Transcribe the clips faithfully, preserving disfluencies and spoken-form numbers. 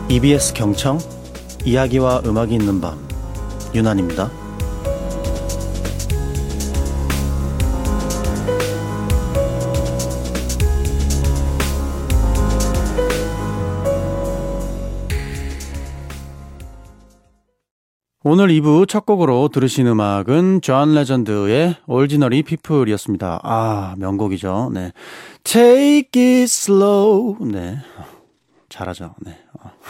이비에스 경청 이야기와 음악이 있는 밤 윤한입니다. 오늘 이 부 첫 곡으로 들으신 음악은 존 레전드의 Ordinary People이었습니다. 아, 명곡이죠. 네, Take it slow. 네, 잘하죠. 네.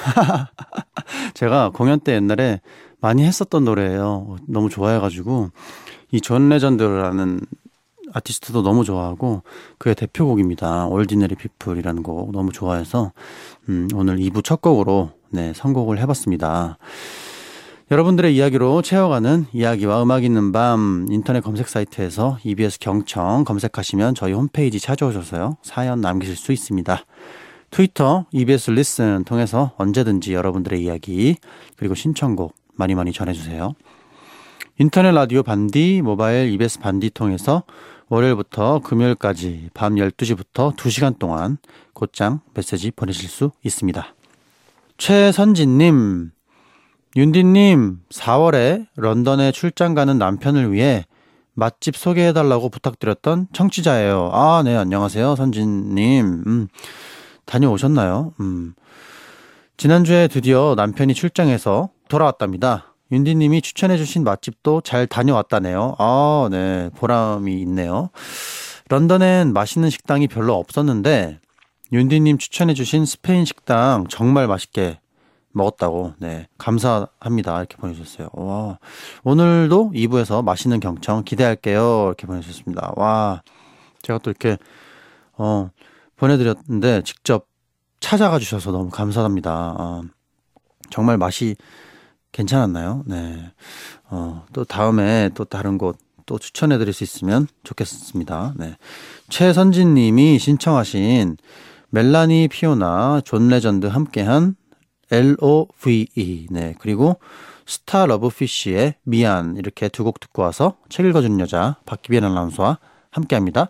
제가 공연 때 옛날에 많이 했었던 노래예요. 너무 좋아해가지고 이 존 레전드라는 아티스트도 너무 좋아하고 그의 대표곡입니다. Ordinary People이라는 곡 너무 좋아해서 음, 오늘 이 부 첫 곡으로 네, 선곡을 해봤습니다. 여러분들의 이야기로 채워가는 이야기와 음악 있는 밤 인터넷 검색 사이트에서 이비에스 경청 검색하시면 저희 홈페이지 찾아오셔서요. 사연 남기실 수 있습니다. 트위터 이비에스 리슨 통해서 언제든지 여러분들의 이야기 그리고 신청곡 많이 많이 전해주세요. 인터넷 라디오 반디 모바일 이비에스 반디 통해서 월요일부터 금요일까지 밤 열두 시부터 두 시간 동안 곧장 메시지 보내실 수 있습니다. 최선진님, 윤디님, 사월에 런던에 출장 가는 남편을 위해 맛집 소개해달라고 부탁드렸던 청취자예요. 아, 네, 안녕하세요, 선진님. 음, 다녀오셨나요? 음, 지난주에 드디어 남편이 출장해서 돌아왔답니다. 윤디님이 추천해주신 맛집도 잘 다녀왔다네요. 아, 네, 보람이 있네요. 런던엔 맛있는 식당이 별로 없었는데 윤디님 추천해주신 스페인 식당 정말 맛있게 먹었다고, 네, 감사합니다. 이렇게 보내주셨어요. 와, 오늘도 이 부에서 맛있는 경청 기대할게요. 이렇게 보내주셨습니다. 와, 제가 또 이렇게, 어, 보내드렸는데 직접 찾아가 주셔서 너무 감사합니다. 어, 정말 맛이 괜찮았나요? 네. 어, 또 다음에 또 다른 곳 또 추천해드릴 수 있으면 좋겠습니다. 네. 최선진 님이 신청하신 멜라니 피오나 존 레전드 함께한 엘 오 브이 이, 네, 그리고 스타 러브피쉬의 미안, 이렇게 두 곡 듣고 와서 책 읽어주는 여자 박기빈 아나운서와 함께합니다.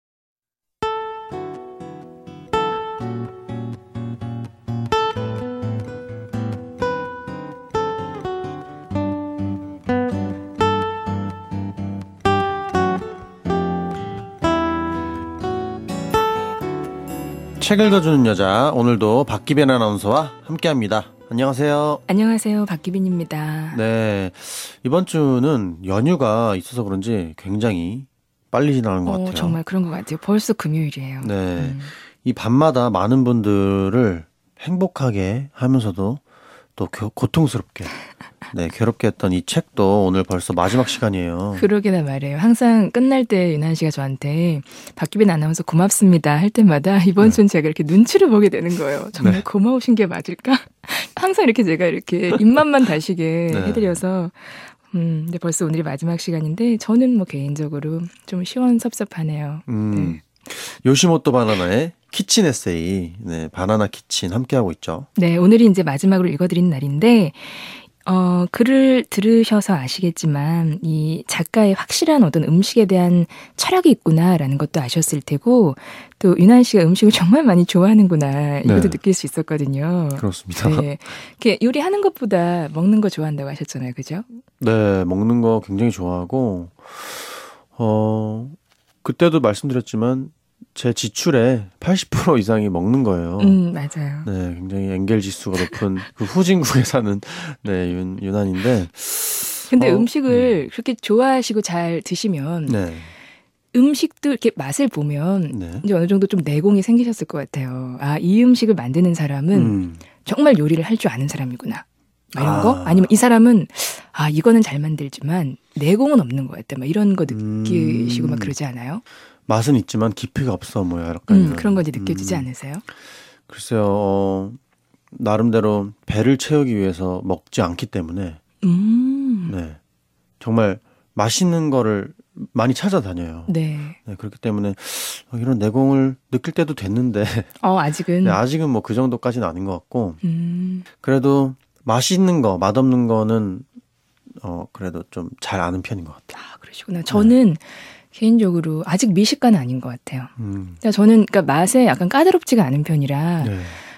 책 읽어주는 여자, 오늘도 박기빈 아나운서와 함께합니다. 안녕하세요. 안녕하세요, 박기빈입니다. 네, 이번 주는 연휴가 있어서 그런지 굉장히 빨리 지나는 것 어, 같아요. 정말 그런 것 같아요. 벌써 금요일이에요. 네, 음. 이 밤마다 많은 분들을 행복하게 하면서도 또 고, 고통스럽게, 네, 괴롭게 했던 이 책도 오늘 벌써 마지막 시간이에요. 그러게나 말이에요. 항상 끝날 때 윤한 씨가 저한테 박기빈 아나운서 고맙습니다 할 때마다 이번 네. 주는 제가 이렇게 눈치를 보게 되는 거예요. 정말 네. 고마우신 게 맞을까? 항상 이렇게 제가 이렇게 입맛만 다시게 네. 해드려서 음, 근데 벌써 오늘이 마지막 시간인데 저는 뭐 개인적으로 좀 시원섭섭하네요. 음, 네. 요시모토 바나나의 키친 에세이, 네, 바나나 키친 함께하고 있죠. 네, 오늘이 이제 마지막으로 읽어드린 날인데 어, 글을 들으셔서 아시겠지만 이 작가의 확실한 어떤 음식에 대한 철학이 있구나라는 것도 아셨을 테고 또 윤한 씨가 음식을 정말 많이 좋아하는구나 이것도 네. 느낄 수 있었거든요. 그렇습니다. 네, 이렇게 요리하는 것보다 먹는 거 좋아한다고 하셨잖아요, 그죠? 네, 먹는 거 굉장히 좋아하고 어 그때도 말씀드렸지만 제 지출의 팔십 퍼센트 이상이 먹는 거예요. 음, 맞아요. 네, 굉장히 엔겔 지수가 높은 그 후진국에 사는 네, 윤, 윤한인데. 근데 어, 음식을 음. 그렇게 좋아하시고 잘 드시면 네. 음식도 이렇게 맛을 보면 네. 이제 어느 정도 좀 내공이 생기셨을 것 같아요. 아, 이 음식을 만드는 사람은 음. 정말 요리를 할 줄 아는 사람이구나. 이런 아. 거? 아니면 이 사람은 아, 이거는 잘 만들지만 내공은 없는 것 같다. 막 이런 거 느끼시고 음. 막 그러지 않아요? 맛은 있지만 깊이가 없어 뭐야. 약간 음, 그런 건지 느껴지지 음. 않으세요? 글쎄요. 어, 나름대로 배를 채우기 위해서 먹지 않기 때문에 음. 네, 정말 맛있는 거를 많이 찾아다녀요. 네. 네, 그렇기 때문에 이런 내공을 느낄 때도 됐는데 어, 아직은 네, 아직은 뭐 그 정도까지는 아닌 것 같고 음. 그래도 맛있는 거, 맛없는 거는 어 그래도 좀 잘 아는 편인 것 같아요. 아, 그러시구나. 저는 네. 개인적으로 아직 미식가는 아닌 것 같아요. 음. 그러니까 저는 그러니까 맛에 약간 까다롭지가 않은 편이라 네.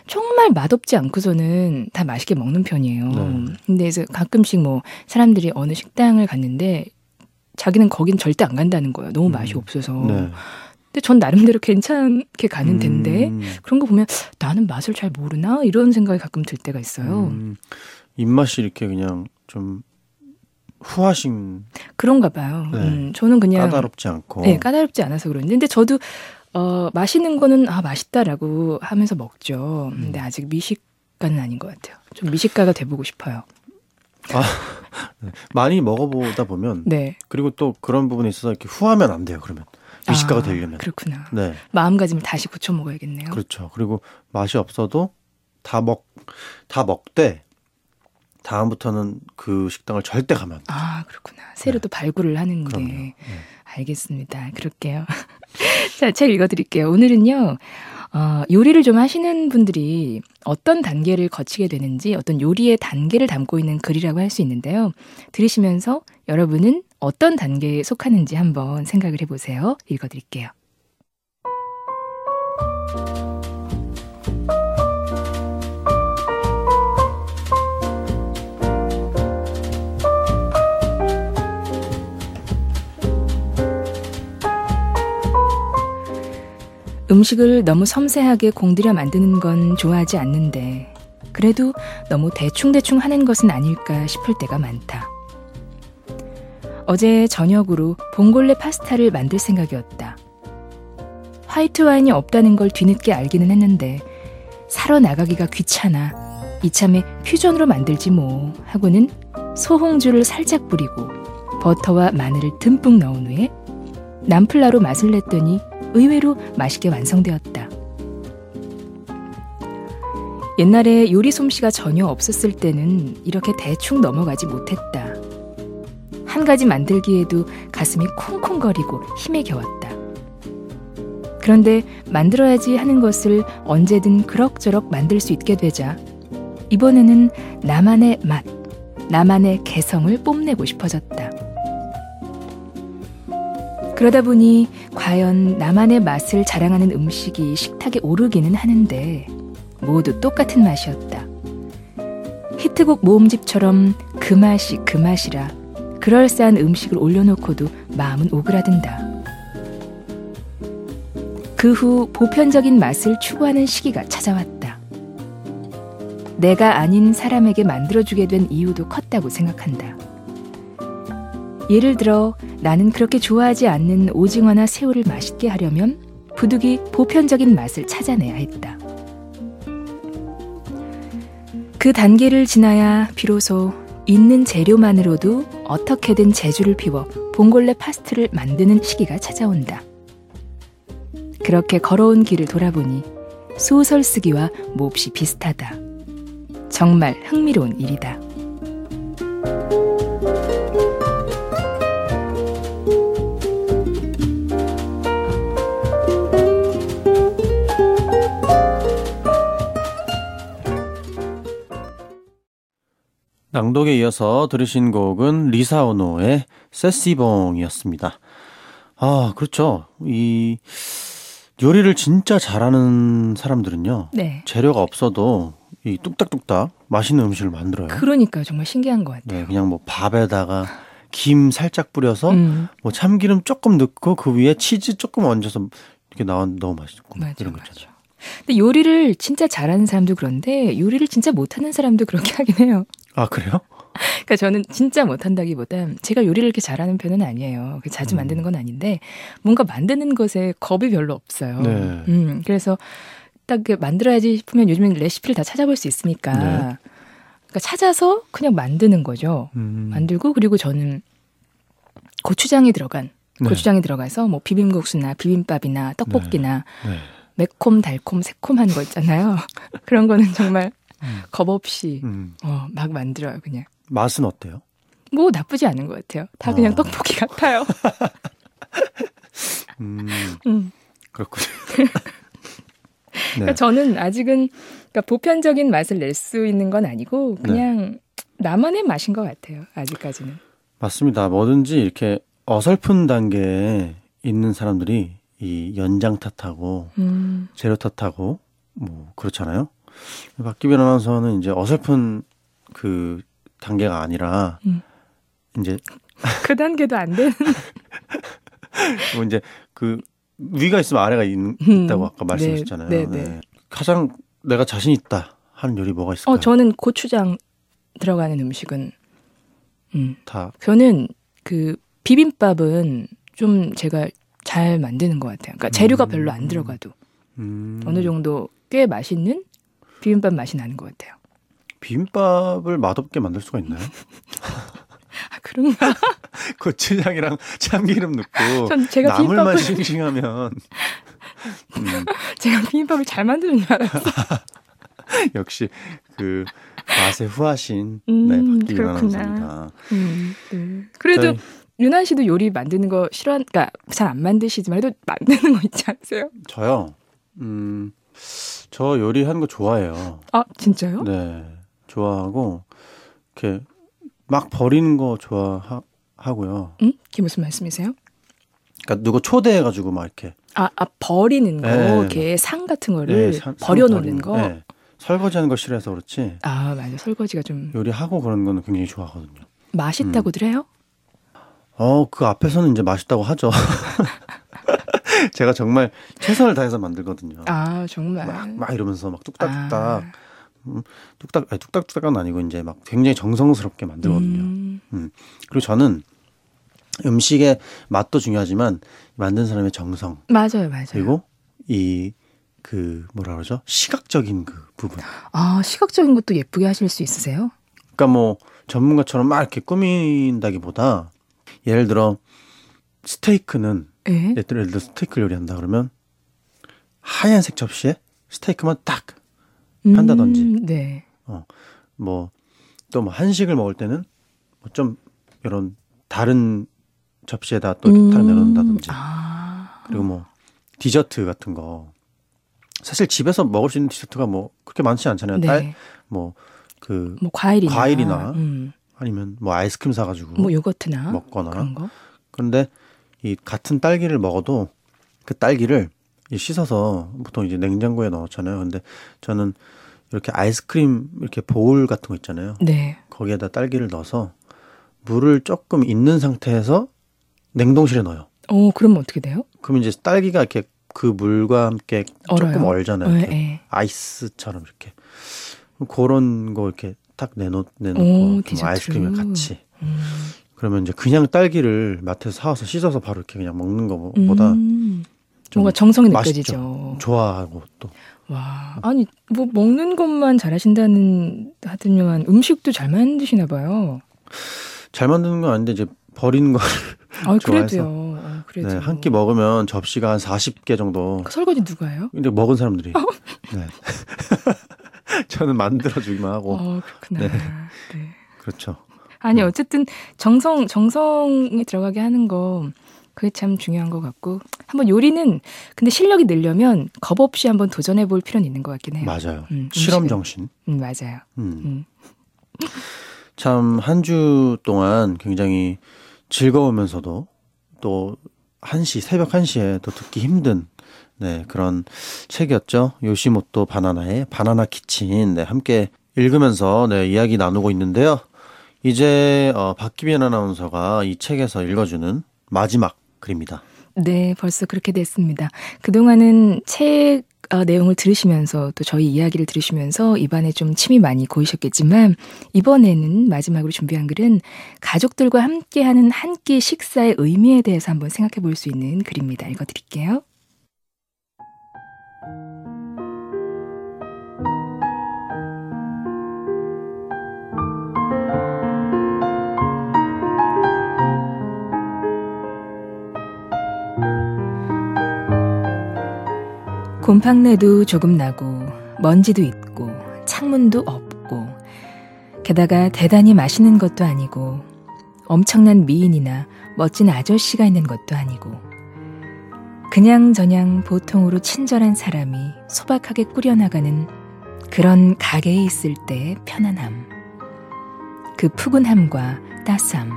정말 맛없지 않고서는 다 맛있게 먹는 편이에요. 네. 근데 그래서 가끔씩 뭐 사람들이 어느 식당을 갔는데 자기는 거긴 절대 안 간다는 거예요. 너무 맛이 음. 없어서. 네. 근데 전 나름대로 괜찮게 가는 데인데 음. 그런 거 보면 나는 맛을 잘 모르나 이런 생각이 가끔 들 때가 있어요. 음. 입맛이 이렇게 그냥 좀 후하신 그런가 봐요. 네. 음, 저는 그냥 까다롭지 않고. 네, 까다롭지 않아서 그런지. 근데 저도 어, 맛있는 거는 아 맛있다라고 하면서 먹죠. 근데 아직 미식가는 아닌 것 같아요. 좀 미식가가 돼보고 싶어요. 아, 네. 많이 먹어보다 보면 네. 그리고 또 그런 부분에 있어서 이렇게 후하면 안 돼요. 그러면 미식가가 아, 되려면. 그렇구나. 네, 마음가짐을 다시 고쳐 먹어야겠네요. 그렇죠. 그리고 맛이 없어도 다 먹, 다 먹되 다음부터는 그 식당을 절대 가면 안 돼요. 아, 그렇구나. 새로 네. 또 발굴을 하는 게. 그럼요. 네. 알겠습니다. 그럴게요. 자, 책 읽어드릴게요. 오늘은요, 어, 요리를 좀 하시는 분들이 어떤 단계를 거치게 되는지 어떤 요리의 단계를 담고 있는 글이라고 할 수 있는데요. 들으시면서 여러분은 어떤 단계에 속하는지 한번 생각을 해보세요. 읽어드릴게요. 음식을 너무 섬세하게 공들여 만드는 건 좋아하지 않는데 그래도 너무 대충대충 하는 것은 아닐까 싶을 때가 많다. 어제 저녁으로 봉골레 파스타를 만들 생각이었다. 화이트 와인이 없다는 걸 뒤늦게 알기는 했는데 사러 나가기가 귀찮아 이참에 퓨전으로 만들지 뭐 하고는 소홍주를 살짝 뿌리고 버터와 마늘을 듬뿍 넣은 후에 남플라로 맛을 냈더니 의외로 맛있게 완성되었다. 옛날에 요리 솜씨가 전혀 없었을 때는 이렇게 대충 넘어가지 못했다. 한 가지 만들기에도 가슴이 콩콩거리고 힘에 겨웠다. 그런데 만들어야지 하는 것을 언제든 그럭저럭 만들 수 있게 되자 이번에는 나만의 맛, 나만의 개성을 뽐내고 싶어졌다. 그러다 보니 과연 나만의 맛을 자랑하는 음식이 식탁에 오르기는 하는데 모두 똑같은 맛이었다. 히트곡 모음집처럼 그 맛이 그 맛이라 그럴싸한 음식을 올려놓고도 마음은 오그라든다. 그 후 보편적인 맛을 추구하는 시기가 찾아왔다. 내가 아닌 사람에게 만들어주게 된 이유도 컸다고 생각한다. 예를 들어 나는 그렇게 좋아하지 않는 오징어나 새우를 맛있게 하려면 부득이 보편적인 맛을 찾아내야 했다. 그 단계를 지나야 비로소 있는 재료만으로도 어떻게든 재주를 피워 봉골레 파스타를 만드는 시기가 찾아온다. 그렇게 걸어온 길을 돌아보니 소설 쓰기와 몹시 비슷하다. 정말 흥미로운 일이다. 낭독에 이어서 들으신 곡은 리사 오노의 세시봉이었습니다. 아, 그렇죠. 이 요리를 진짜 잘하는 사람들은요. 네. 재료가 없어도 이 뚝딱뚝딱 맛있는 음식을 만들어요. 그러니까 정말 신기한 것 같아요. 네, 그냥 뭐 밥에다가 김 살짝 뿌려서 음. 뭐 참기름 조금 넣고 그 위에 치즈 조금 얹어서 이렇게 나온 너무 맛있고 맞아, 이런 거 맞아. 있잖아요. 근데 요리를 진짜 잘하는 사람도 그런데 요리를 진짜 못하는 사람도 그렇게 하긴 해요. 아, 그래요? 그러니까 저는 진짜 못한다기보다 제가 요리를 이렇게 잘하는 편은 아니에요. 자주 음. 만드는 건 아닌데 뭔가 만드는 것에 겁이 별로 없어요. 네. 음, 그래서 딱 그 만들어야지 싶으면 요즘엔 레시피를 다 찾아볼 수 있으니까 네. 그러니까 찾아서 그냥 만드는 거죠. 음. 만들고 그리고 저는 고추장이 들어간 네. 고추장이 들어가서 뭐 비빔국수나 비빔밥이나 떡볶이나 네. 매콤 달콤 새콤한 거 있잖아요. 그런 거는 정말 음. 겁 없이 음. 어, 막 만들어요 그냥. 맛은 어때요? 뭐 나쁘지 않은 것 같아요. 다 그냥 어. 떡볶이 같아요. 음, 음. 그렇군요. 그러니까 네. 저는 아직은 그러니까 보편적인 맛을 낼 수 있는 건 아니고 그냥 나만의 맛인 것 같아요. 아직까지는. 맞습니다. 뭐든지 이렇게 어설픈 단계에 있는 사람들이 이 연장 탓하고 음. 재료 탓하고 뭐 그렇잖아요. 박기빈 아나운서는 이제 어설픈 그 단계가 아니라 음. 이제 그 단계도 안 되는. 뭐 이제 그 위가 있으면 아래가 있, 있다고 아까 말씀하셨잖아요. 네, 네, 네. 네. 가장 내가 자신 있다 하는 요리 뭐가 있을까요? 어, 저는 고추장 들어가는 음식은 음. 다. 저는 그 비빔밥은 좀 제가 잘 만드는 것 같아요. 그러니까 재료가 음. 별로 안 들어가도 음. 어느 정도 꽤 맛있는 비빔밥 맛이 나는 것 같아요. 비빔밥을 맛없게 만들 수가 있나요? 아, 그런가? 고추장이랑 참기름 넣고 전 제가 나물만 비빔밥을 싱싱하면 음, 제가 비빔밥을 잘 만드는 줄 알았어요. 역시 그 맛의 후하신 음, 네, 박기빈 그렇구나. 아나운서입니다. 음, 네. 그래도 저희, 윤한 씨도 요리 만드는 거 싫어한, 그러니까 잘 안 만드시지만 해도 만드는 거 있지 않으세요? 저요. 음, 저 요리하는 거 좋아해요. 아, 진짜요? 네, 좋아하고 이렇게 막 버리는 거 좋아하고요. 음? 그게 무슨 말씀이세요? 그러니까 누구 초대해가지고 막 이렇게 아, 아 버리는 거, 네. 이렇게 상 같은 거를 네, 사- 버려놓는 버리는 거. 네. 설거지하는 거 싫어해서 그렇지 아, 맞아. 설거지가 좀 요리하고 그런 거는 굉장히 좋아하거든요. 맛있다고들 해요? 어, 그 앞에서는 이제 맛있다고 하죠. 제가 정말 최선을 다해서 만들거든요. 아, 정말. 막, 막 이러면서 막 뚝딱뚝딱, 아. 음, 뚝딱, 아니, 뚝딱뚝딱은 아니고 이제 막 굉장히 정성스럽게 만들거든요. 음. 음. 그리고 저는 음식의 맛도 중요하지만 만든 사람의 정성 맞아요, 맞아요. 그리고 이 그 뭐라 그러죠? 시각적인 그 부분. 아, 시각적인 것도 예쁘게 하실 수 있으세요? 그러니까 뭐 전문가처럼 막 이렇게 꾸민다기보다 예를 들어 스테이크는 예. 예를 들어 스테이크 요리한다 그러면 하얀색 접시에 스테이크만 딱 한다든지 음, 네. 뭐 또 뭐 한식을 먹을 때는 뭐 좀 이런 다른 접시에다 또 이렇게 딱 내놓는다든지 아. 그리고 뭐 디저트 같은 거 사실 집에서 먹을 수 있는 디저트가 뭐 그렇게 많지 않잖아요. 네. 딸 뭐 그 뭐 과일이나, 과일이나 음. 아니면 뭐 아이스크림 사가지고 뭐 요거트나 먹거나 그런 거. 그런데 이 같은 딸기를 먹어도 그 딸기를 씻어서 보통 이제 냉장고에 넣었잖아요. 근데 저는 이렇게 아이스크림 이렇게 보울 같은 거 있잖아요. 네. 거기에다 딸기를 넣어서 물을 조금 있는 상태에서 냉동실에 넣어요. 어, 그러면 어떻게 돼요? 그러면 이제 딸기가 이렇게 그 물과 함께 얼어요? 조금 얼잖아요. 네, 이렇게 네. 아이스처럼 이렇게 그런 거 이렇게 딱 내놓 내놓고 오, 뭐 디저트로. 아이스크림을 같이 음. 그러면 이제 그냥 딸기를 마트에서 사와서 씻어서 바로 이렇게 그냥 먹는 거보다 음. 좀 뭔가 정성이 맛있죠. 느껴지죠. 좋아하고 또 와, 아니 뭐 먹는 것만 잘하신다는 하더니만 음식도 잘 만드시나 봐요. 잘 만드는 건 아닌데 이제 버리는 거 아, 좋아해서. 그래도요. 어, 그래도. 네, 한 끼 먹으면 접시가 한 사십 개 정도. 그 설거지 누가 해요? 근데 먹은 사람들이. 네. 저는 만들어주기만 하고. 어, 그렇구나. 네. 네. 그렇죠. 아니 어쨌든 정성 정성이 들어가게 하는 거 그게 참 중요한 것 같고 한번 요리는 근데 실력이 늘려면 겁 없이 한번 도전해 볼 필요는 있는 것 같긴 해요. 맞아요. 음, 실험 음식은. 정신. 음, 맞아요. 음. 음. 참 한 주 동안 굉장히 즐거우면서도 또 한 시 새벽 한 시에 또 듣기 힘든 네, 그런 책이었죠. 요시모토 바나나의 바나나 키친. 네, 함께 읽으면서 네, 이야기 나누고 있는데요. 이제 어, 박기빈 아나운서가 이 책에서 읽어주는 마지막 글입니다. 네, 벌써 그렇게 됐습니다. 그동안은 책 어, 내용을 들으시면서 또 저희 이야기를 들으시면서 입안에 좀 침이 많이 고이셨겠지만 이번에는 마지막으로 준비한 글은 가족들과 함께하는 한 끼 식사의 의미에 대해서 한번 생각해 볼 수 있는 글입니다. 읽어드릴게요. 곰팡내도 조금 나고 먼지도 있고 창문도 없고 게다가 대단히 맛있는 것도 아니고 엄청난 미인이나 멋진 아저씨가 있는 것도 아니고 그냥저냥 보통으로 친절한 사람이 소박하게 꾸려나가는 그런 가게에 있을 때의 편안함, 그 푸근함과 따스함.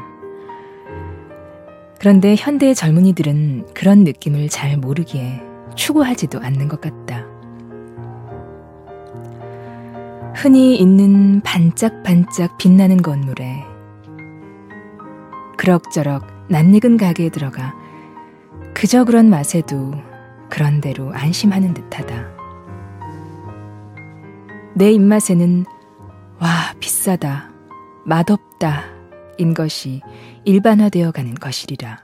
그런데 현대의 젊은이들은 그런 느낌을 잘 모르기에 추구하지도 않는 것 같다. 흔히 있는 반짝반짝 빛나는 건물에 그럭저럭 낯익은 가게에 들어가 그저 그런 맛에도 그런 대로 안심하는 듯하다. 내 입맛에는 와 비싸다, 맛없다 인 것이 일반화되어 가는 것이리라.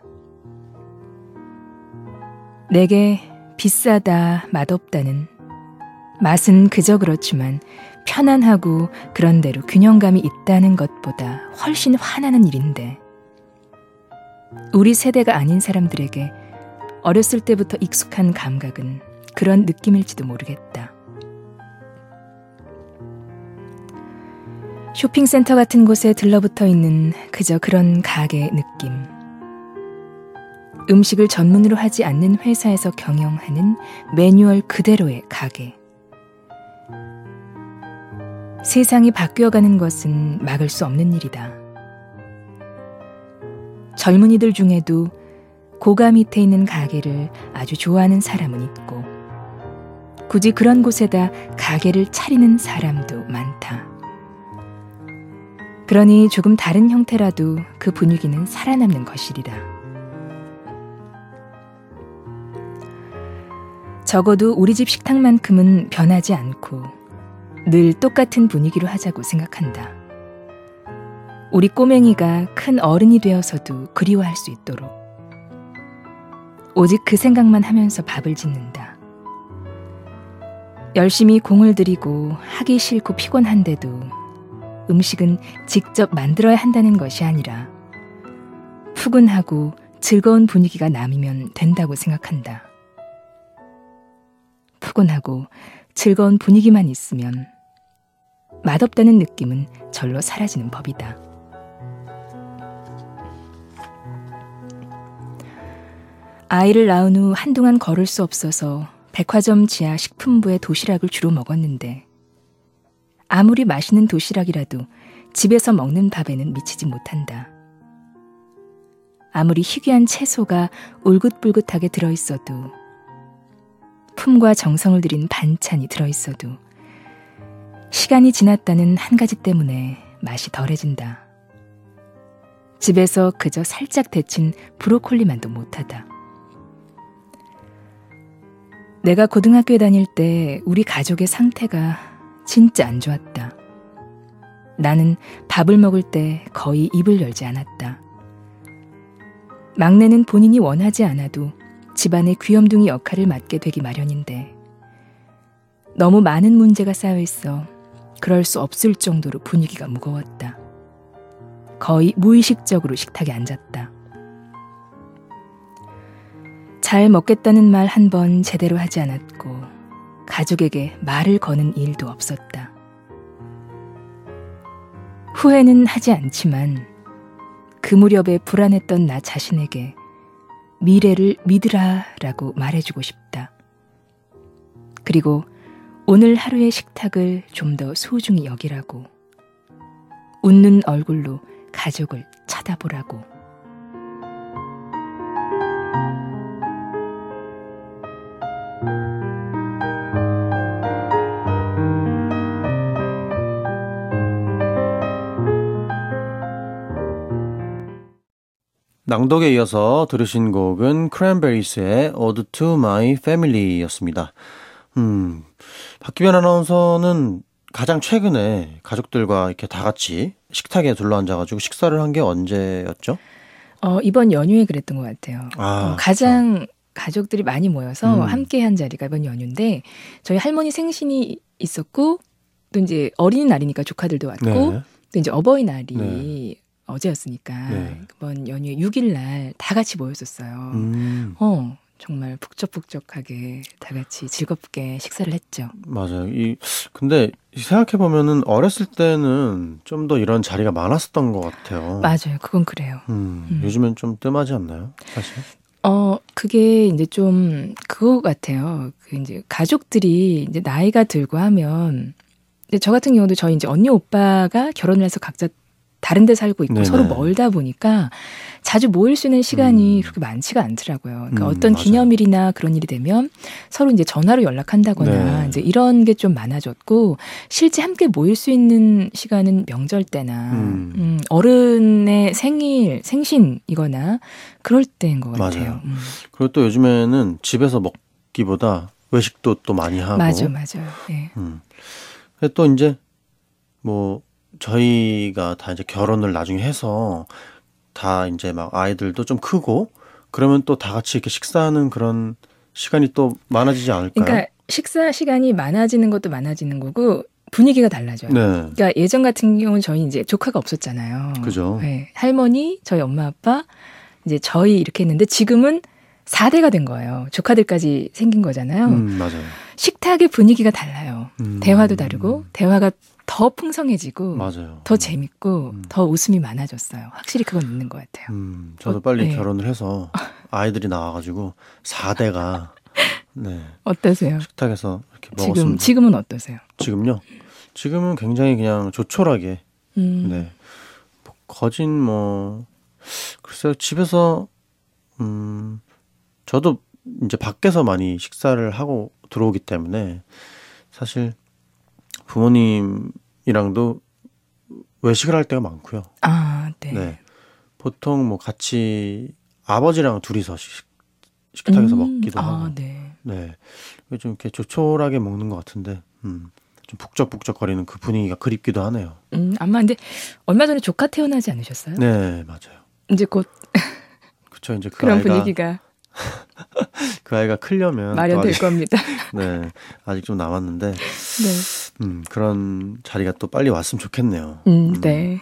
내게 비싸다, 맛없다는 맛은 그저 그렇지만 편안하고 그런대로 균형감이 있다는 것보다 훨씬 화나는 일인데 우리 세대가 아닌 사람들에게 어렸을 때부터 익숙한 감각은 그런 느낌일지도 모르겠다. 쇼핑센터 같은 곳에 들러붙어 있는 그저 그런 가게의 느낌. 음식을 전문으로 하지 않는 회사에서 경영하는 매뉴얼 그대로의 가게. 세상이 바뀌어가는 것은 막을 수 없는 일이다. 젊은이들 중에도 고가 밑에 있는 가게를 아주 좋아하는 사람은 있고 굳이 그런 곳에다 가게를 차리는 사람도 많다. 그러니 조금 다른 형태라도 그 분위기는 살아남는 것이리라. 적어도 우리 집 식탁만큼은 변하지 않고 늘 똑같은 분위기로 하자고 생각한다. 우리 꼬맹이가 큰 어른이 되어서도 그리워할 수 있도록 오직 그 생각만 하면서 밥을 짓는다. 열심히 공을 들이고 하기 싫고 피곤한데도 음식은 직접 만들어야 한다는 것이 아니라 푸근하고 즐거운 분위기가 남이면 된다고 생각한다. 푸근하고 즐거운 분위기만 있으면 맛없다는 느낌은 절로 사라지는 법이다. 아이를 낳은 후 한동안 걸을 수 없어서 백화점 지하 식품부의 도시락을 주로 먹었는데 아무리 맛있는 도시락이라도 집에서 먹는 밥에는 미치지 못한다. 아무리 희귀한 채소가 울긋불긋하게 들어있어도 품과 정성을 들인 반찬이 들어있어도 시간이 지났다는 한 가지 때문에 맛이 덜해진다. 집에서 그저 살짝 데친 브로콜리만도 못하다. 내가 고등학교에 다닐 때 우리 가족의 상태가 진짜 안 좋았다. 나는 밥을 먹을 때 거의 입을 열지 않았다. 막내는 본인이 원하지 않아도 집안의 귀염둥이 역할을 맡게 되기 마련인데 너무 많은 문제가 쌓여있어 그럴 수 없을 정도로 분위기가 무거웠다. 거의 무의식적으로 식탁에 앉았다. 잘 먹겠다는 말 한 번 제대로 하지 않았고 가족에게 말을 거는 일도 없었다. 후회는 하지 않지만 그 무렵에 불안했던 나 자신에게 미래를 믿으라라고 말해주고 싶다. 그리고 오늘 하루의 식탁을 좀 더 소중히 여기라고, 웃는 얼굴로 가족을 쳐다보라고. 낭독에 이어서 들으신 곡은 크랜베리스의 Ode to My Family였습니다. 음, 박기변 아나운서는 가장 최근에 가족들과 이렇게 다 같이 식탁에 둘러앉아가지고 식사를 한 게 언제였죠? 어, 이번 연휴에 그랬던 것 같아요. 아, 어, 가장 그렇죠. 가족들이 많이 모여서 음. 함께 한 자리가 이번 연휴인데 저희 할머니 생신이 있었고 또 이제 어린이날이니까 조카들도 왔고 네. 또 이제 어버이날이 네. 어제였으니까 네. 이번 연휴에 육 일날 다 같이 모였었어요. 음. 어, 정말 북적북적하게 다 같이 즐겁게 식사를 했죠. 맞아요. 이 근데 생각해 보면은 어렸을 때는 좀 더 이런 자리가 많았었던 것 같아요. 맞아요. 그건 그래요. 음, 음. 요즘엔 좀 뜸하지 않나요, 사실? 어, 그게 이제 좀 그거 같아요. 그 이제 가족들이 이제 나이가 들고 하면, 근데 저 같은 경우도 저희 이제 언니 오빠가 결혼을 해서 각자 다른 데 살고 있고 네네. 서로 멀다 보니까 자주 모일 수 있는 시간이 음. 그렇게 많지가 않더라고요. 그러니까 음, 어떤 맞아요. 기념일이나 그런 일이 되면 서로 이제 전화로 연락한다거나 네. 이제 이런 게 좀 많아졌고 실제 함께 모일 수 있는 시간은 명절 때나 음. 음, 어른의 생일, 생신이거나 그럴 때인 것 같아요. 맞아요. 음. 그리고 또 요즘에는 집에서 먹기보다 외식도 또 많이 하고. 맞아, 맞아요. 예. 음. 근데 또 이제 뭐 저희가 다 이제 결혼을 나중에 해서 다 이제 막 아이들도 좀 크고 그러면 또 다 같이 이렇게 식사하는 그런 시간이 또 많아지지 않을까요? 그러니까 식사 시간이 많아지는 것도 많아지는 거고 분위기가 달라져요. 네. 그러니까 예전 같은 경우는 저희 이제 조카가 없었잖아요. 그죠. 네. 할머니, 저희 엄마 아빠, 이제 저희 이렇게 했는데 지금은 사 대가 된 거예요. 조카들까지 생긴 거잖아요. 음, 맞아요. 식탁의 분위기가 달라요. 음. 대화도 다르고 대화가 더 풍성해지고 맞아요. 더 재밌고 음. 더 웃음이 많아졌어요. 확실히 그건 있는 것 같아요. 음, 저도 어, 빨리 네. 결혼을 해서 아이들이 나와가지고 사 대가 네, 어떠세요? 식탁에서 이렇게 지금 먹었으면 지금은 어떠세요? 지금요? 지금은 굉장히 그냥 조촐하게 음. 네. 뭐 거진 뭐 글쎄요 집에서 음 저도 이제 밖에서 많이 식사를 하고 들어오기 때문에 사실 부모님이랑도 외식을 할 때가 많고요. 아, 네. 네. 보통 뭐 같이 아버지랑 둘이서 식, 식탁에서 음, 먹기도 아, 하고. 네. 네. 좀 이렇게 조촐하게 먹는 것 같은데, 음, 좀 북적북적거리는 그 분위기가 그립기도 하네요. 음, 아마 근데 얼마 전에 조카 태어나지 않으셨어요? 네, 맞아요. 이제 곧 그쵸. 이제 그 그런 아이가, 분위기가 그 아이가 크려면. 또 마련될 아직, 겁니다. 네. 아직 좀 남았는데, 네. 음, 그런 자리가 또 빨리 왔으면 좋겠네요. 음, 음, 네.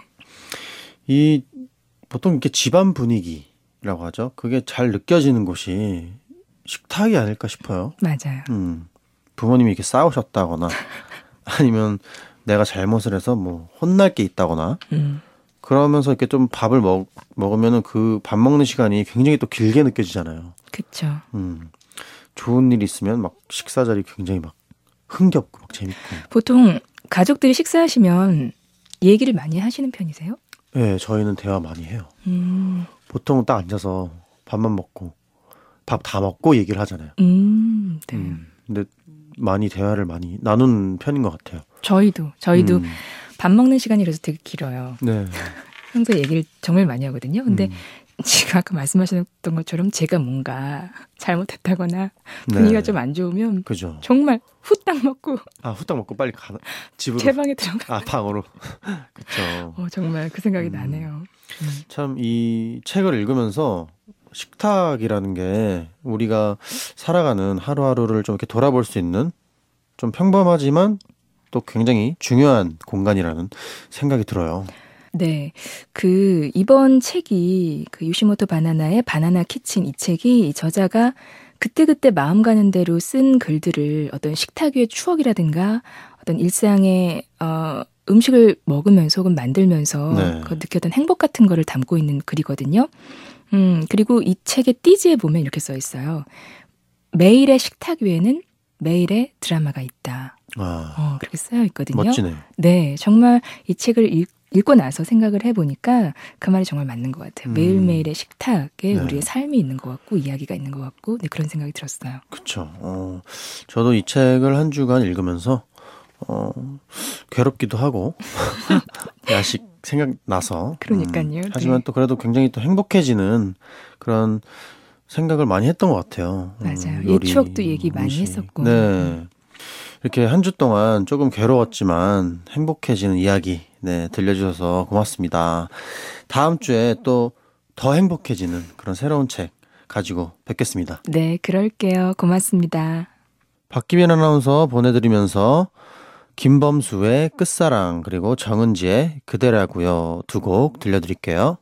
이, 보통 이렇게 집안 분위기라고 하죠. 그게 잘 느껴지는 곳이 식탁이 아닐까 싶어요. 맞아요. 음, 부모님이 이렇게 싸우셨다거나 아니면 내가 잘못을 해서 뭐 혼날 게 있다거나 음, 그러면서 이렇게 좀 밥을 먹, 먹으면은 그 밥 먹는 시간이 굉장히 또 길게 느껴지잖아요. 그쵸. 음, 좋은 일 있으면 막 식사 자리 굉장히 막 흥겹고 막 재밌고. 보통 가족들이 식사하시면 얘기를 많이 하시는 편이세요? 네, 저희는 대화 많이 해요. 음, 보통 딱 앉아서 밥만 먹고 밥 다 먹고 얘기를 하잖아요. 음, 네. 음, 근데 많이 대화를 많이 나누는 편인 것 같아요. 저희도, 저희도 음, 밥 먹는 시간이 그래서 되게 길어요. 네. 평소에 얘기를 정말 많이 하거든요. 근데 음, 지금 아까 말씀하셨던 것처럼 제가 뭔가 잘못했다거나 분위기가 네. 좀 안 좋으면 그죠. 정말 후딱 먹고 아, 후딱 먹고 빨리 가, 집으로. 제 방에 들어가. 아, 방으로. 그쵸. 어, 정말 그 생각이 음. 나네요. 음. 참, 이 책을 읽으면서 식탁이라는 게 우리가 살아가는 하루하루를 좀 이렇게 돌아볼 수 있는 좀 평범하지만 또 굉장히 중요한 공간이라는 생각이 들어요. 네. 그, 이번 책이 그 요시모토 바나나의 바나나 키친 이 책이 저자가 그때그때 마음 가는 대로 쓴 글들을 어떤 식탁 위의 추억이라든가 어떤 일상의, 어, 음식을 먹으면서 혹은 만들면서 네. 그 느꼈던 행복 같은 거를 담고 있는 글이거든요. 음, 그리고 이 책의 띠지에 보면 이렇게 써 있어요. 매일의 식탁 위에는 매일의 드라마가 있다. 아, 어, 그렇게 쓰여 있거든요. 멋지네요. 네, 정말 이 책을 읽, 읽고 나서 생각을 해보니까 그 말이 정말 맞는 것 같아요. 음. 매일매일의 식탁에 네. 우리의 삶이 있는 것 같고 이야기가 있는 것 같고 네, 그런 생각이 들었어요. 그쵸. 어, 저도 이 책을 한 주간 읽으면서 어, 괴롭기도 하고 야식 생각나서 그러니까요. 음, 하지만 네. 또 그래도 굉장히 또 행복해지는 그런 생각을 많이 했던 것 같아요. 음, 맞아요. 옛 요리, 추억도 얘기 많이 음식. 했었고. 네. 음. 이렇게 한 주 동안 조금 괴로웠지만 행복해지는 이야기 네, 들려주셔서 고맙습니다. 다음 주에 또 더 행복해지는 그런 새로운 책 가지고 뵙겠습니다. 네, 그럴게요. 고맙습니다. 박기빈 아나운서 보내드리면서 김범수의 끝사랑 그리고 정은지의 그대라고요 두 곡 들려드릴게요.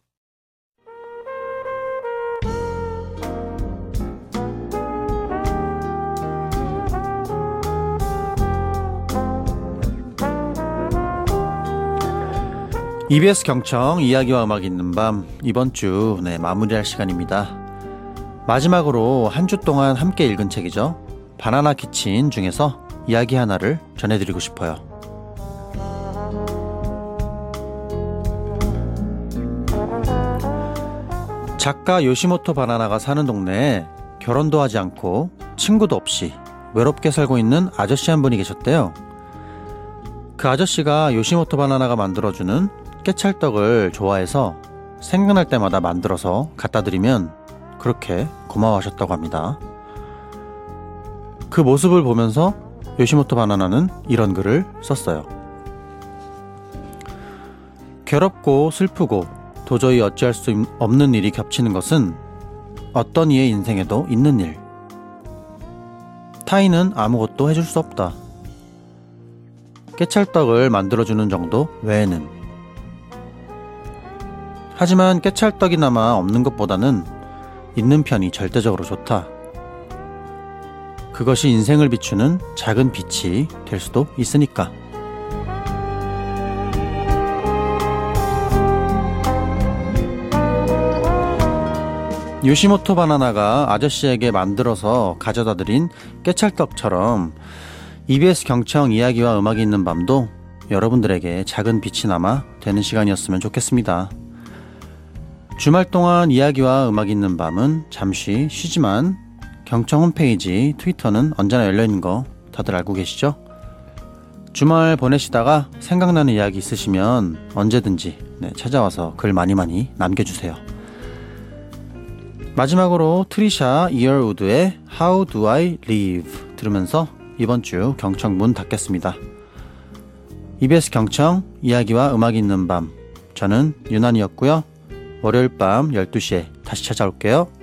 이비에스 경청 이야기와 음악 있는 밤 이번 주 네, 마무리할 시간입니다. 마지막으로 한 주 동안 함께 읽은 책이죠. 바나나 키친 중에서 이야기 하나를 전해드리고 싶어요. 작가 요시모토 바나나가 사는 동네에 결혼도 하지 않고 친구도 없이 외롭게 살고 있는 아저씨 한 분이 계셨대요. 그 아저씨가 요시모토 바나나가 만들어주는 깨찰떡을 좋아해서 생각날 때마다 만들어서 갖다 드리면 그렇게 고마워하셨다고 합니다. 그 모습을 보면서 요시모토 바나나는 이런 글을 썼어요. 괴롭고 슬프고 도저히 어찌할 수 없는 일이 겹치는 것은 어떤 이의 인생에도 있는 일. 타인은 아무것도 해줄 수 없다. 깨찰떡을 만들어주는 정도 외에는. 하지만 깨찰떡이나마 없는 것보다는 있는 편이 절대적으로 좋다. 그것이 인생을 비추는 작은 빛이 될 수도 있으니까. 요시모토 바나나가 아저씨에게 만들어서 가져다 드린 깨찰떡처럼 이비에스 경청 이야기와 음악이 있는 밤도 여러분들에게 작은 빛이 남아 되는 시간이었으면 좋겠습니다. 주말 동안 이야기와 음악이 있는 밤은 잠시 쉬지만 경청 홈페이지, 트위터는 언제나 열려있는 거 다들 알고 계시죠? 주말 보내시다가 생각나는 이야기 있으시면 언제든지 네, 찾아와서 글 많이 많이 남겨주세요. 마지막으로 트리샤 이어우드의 How Do I Live 들으면서 이번 주 경청 문 닫겠습니다. 이비에스 경청 이야기와 음악이 있는 밤, 저는 유난이었고요. 월요일 밤 열두 시에 다시 찾아올게요.